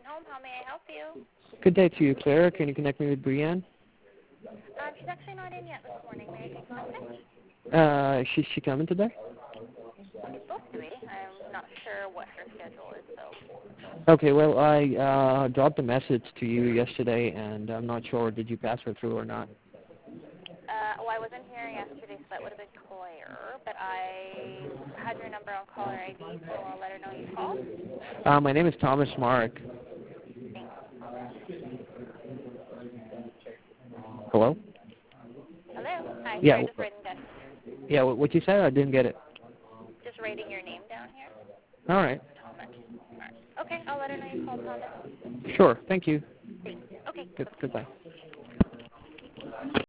home. How may I help you? Good day to you, Claire. Can you connect me with Brienne? She's actually not in yet this morning. May I take a message? Is she coming today? She's supposed to be. I'm not sure what her schedule is, though. Okay, well, I dropped a message to you yesterday, and I'm not sure, did you pass her through or not? I wasn't here yesterday, so that would have been Claire, but I had your number on caller ID, so I'll let her know you called. My name is Thomas Mark. Thanks. Hello? Hello? Hi, Yeah, sorry, just writing down. yeah, what you said? I didn't get it. Just writing your name down here. All right. Thomas. All right. Okay, I'll let her know you called, Thomas. Sure, thank you. Thanks. Okay, Goodbye.